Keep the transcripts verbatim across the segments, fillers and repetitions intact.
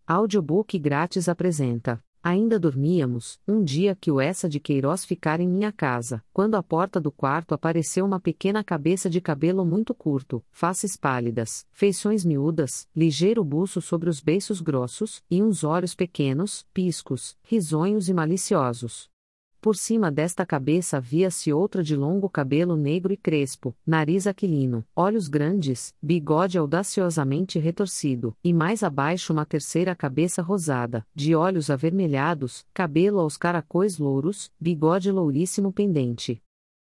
Audiobook grátis apresenta. Ainda dormíamos, um dia que o Essa de Queiroz ficara em minha casa, quando à porta do quarto apareceu uma pequena cabeça de cabelo muito curto, faces pálidas, feições miúdas, ligeiro buço sobre os beiços grossos, e uns olhos pequenos, piscos, risonhos e maliciosos. Por cima desta cabeça via-se outra de longo cabelo negro e crespo, nariz aquilino, olhos grandes, bigode audaciosamente retorcido, e mais abaixo uma terceira cabeça rosada, de olhos avermelhados, cabelo aos caracóis louros, bigode louríssimo pendente.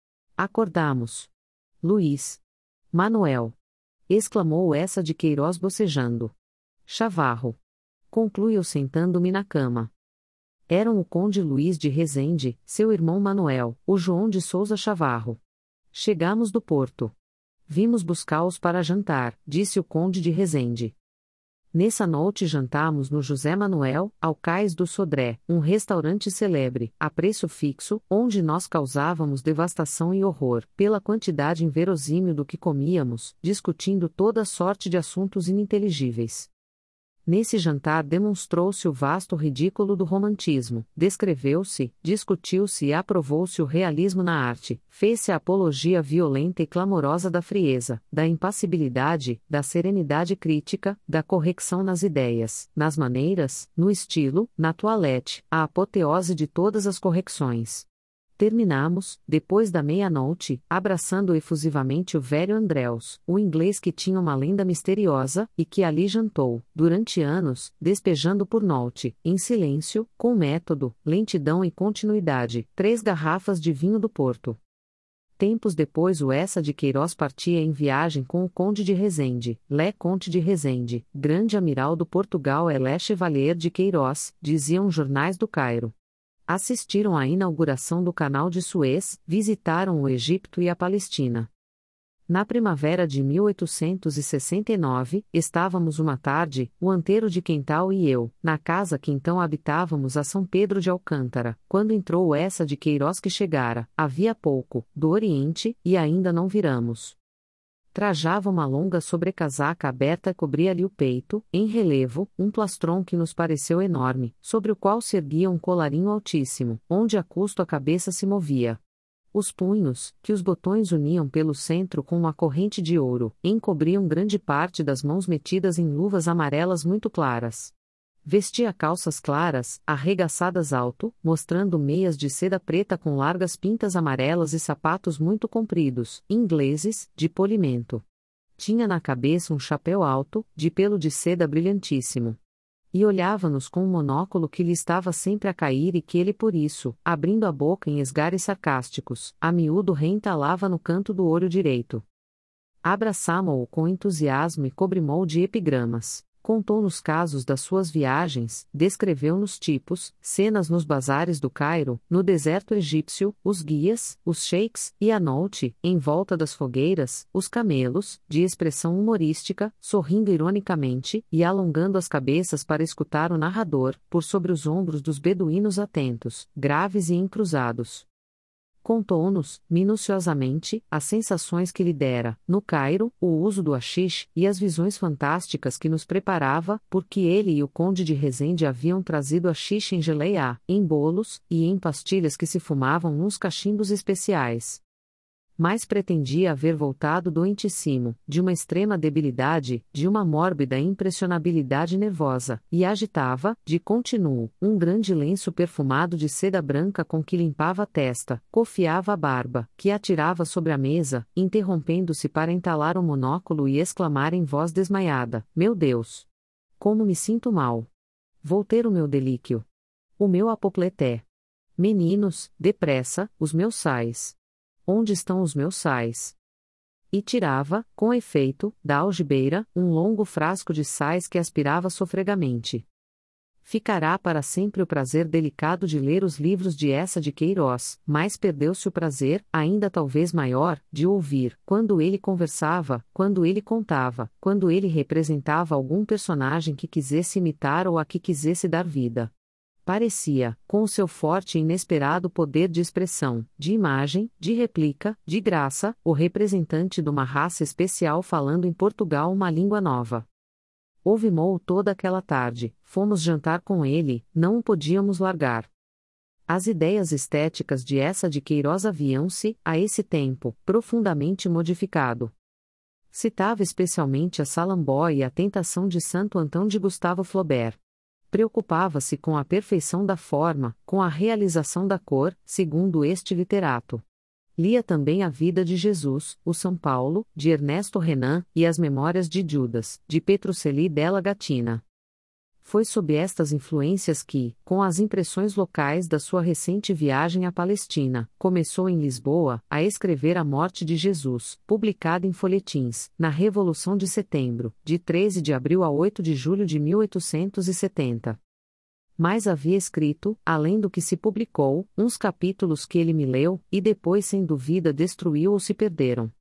Acordamos. Luiz. Manuel. Exclamou Essa de Queiroz bocejando. Chavarro. Concluiu sentando-me na cama. Eram o conde Luiz de Rezende, seu irmão Manuel, o João de Souza Chavarro. Chegamos do Porto. Vimos buscá-los para jantar, disse o conde de Rezende. Nessa noite jantamos no José Manuel, ao cais do Sodré, um restaurante celebre, a preço fixo, onde nós causávamos devastação e horror, pela quantidade inverossímil do que comíamos, discutindo toda sorte de assuntos ininteligíveis. Nesse jantar demonstrou-se o vasto ridículo do romantismo, descreveu-se, discutiu-se e aprovou-se o realismo na arte, fez-se a apologia violenta e clamorosa da frieza, da impassibilidade, da serenidade crítica, da correção nas ideias, nas maneiras, no estilo, na toilette, a apoteose de todas as correções. Terminamos, depois da meia-noite, abraçando efusivamente o velho Andréus, o inglês que tinha uma lenda misteriosa, e que ali jantou, durante anos, despejando por noite, em silêncio, com método, lentidão e continuidade, três garrafas de vinho do Porto. Tempos depois o Essa de Queiroz partia em viagem com o conde de Rezende, Lé Conte de Rezende, grande amiral do Portugal é Lé Chevalier de Queiroz, diziam jornais do Cairo. Assistiram à inauguração do Canal de Suez, visitaram o Egito e a Palestina. Na primavera de mil oitocentos e sessenta e nove, estávamos uma tarde, o Antero de Quental e eu, na casa que então habitávamos a São Pedro de Alcântara, quando entrou o Essa de Queiroz que chegara, havia pouco, do Oriente, e ainda não viramos. Trajava uma longa sobrecasaca aberta e cobria-lhe o peito, em relevo, um plastron que nos pareceu enorme, sobre o qual se erguia um colarinho altíssimo, onde a custo a cabeça se movia. Os punhos, que os botões uniam pelo centro com uma corrente de ouro, encobriam grande parte das mãos metidas em luvas amarelas muito claras. Vestia calças claras, arregaçadas alto, mostrando meias de seda preta com largas pintas amarelas e sapatos muito compridos, ingleses, de polimento. Tinha na cabeça um chapéu alto, de pelo de seda brilhantíssimo. E olhava-nos com um monóculo que lhe estava sempre a cair e que ele por isso, abrindo a boca em esgares sarcásticos, a miúdo reentalava no canto do olho direito. Abraçamo-o com entusiasmo e cobrimou de epigramas. Contou-nos casos das suas viagens, descreveu-nos tipos, cenas nos bazares do Cairo, no deserto egípcio, os guias, os sheiks, e à noite, em volta das fogueiras, os camelos, de expressão humorística, sorrindo ironicamente, e alongando as cabeças para escutar o narrador, por sobre os ombros dos beduínos atentos, graves e encruzados. Contou-nos, minuciosamente, as sensações que lhe dera, no Cairo, o uso do haxixe, e as visões fantásticas que nos preparava, porque ele e o conde de Rezende haviam trazido haxixe em geleia, em bolos, e em pastilhas que se fumavam nos cachimbos especiais. Mas pretendia haver voltado doentíssimo, de uma extrema debilidade, de uma mórbida impressionabilidade nervosa, e agitava, de continuo, um grande lenço perfumado de seda branca com que limpava a testa, cofiava a barba, que atirava sobre a mesa, interrompendo-se para entalar o monóculo e exclamar em voz desmaiada: Meu Deus! Como me sinto mal! Vou ter o meu delíquio! O meu apopleté! Meninos, depressa, os meus sais! Onde estão os meus sais? E tirava, com efeito, da algibeira, um longo frasco de sais que aspirava sofregamente. Ficará para sempre o prazer delicado de ler os livros de Essa de Queiroz, mas perdeu-se o prazer, ainda talvez maior, de ouvir, quando ele conversava, quando ele contava, quando ele representava algum personagem que quisesse imitar ou a que quisesse dar vida. Parecia, com o seu forte e inesperado poder de expressão, de imagem, de réplica, de graça, o representante de uma raça especial falando em Portugal uma língua nova. Ouvimou toda aquela tarde, fomos jantar com ele, não o podíamos largar. As ideias estéticas de Eça de Queiroz haviam-se, a esse tempo, profundamente modificado. Citava especialmente a Salambó e a Tentação de Santo Antão de Gustavo Flaubert. Preocupava-se com a perfeição da forma, com a realização da cor, segundo este literato. Lia também a Vida de Jesus, o São Paulo, de Ernesto Renan, e as Memórias de Judas, de Petruzzelli della Gattina. Foi sob estas influências que, com as impressões locais da sua recente viagem à Palestina, começou em Lisboa, a escrever A Morte de Jesus, publicada em folhetins, na Revolução de Setembro, de treze de abril a oito de julho de mil oitocentos e setenta. Mas havia escrito, além do que se publicou, uns capítulos que ele me leu, e depois sem dúvida destruiu ou se perderam.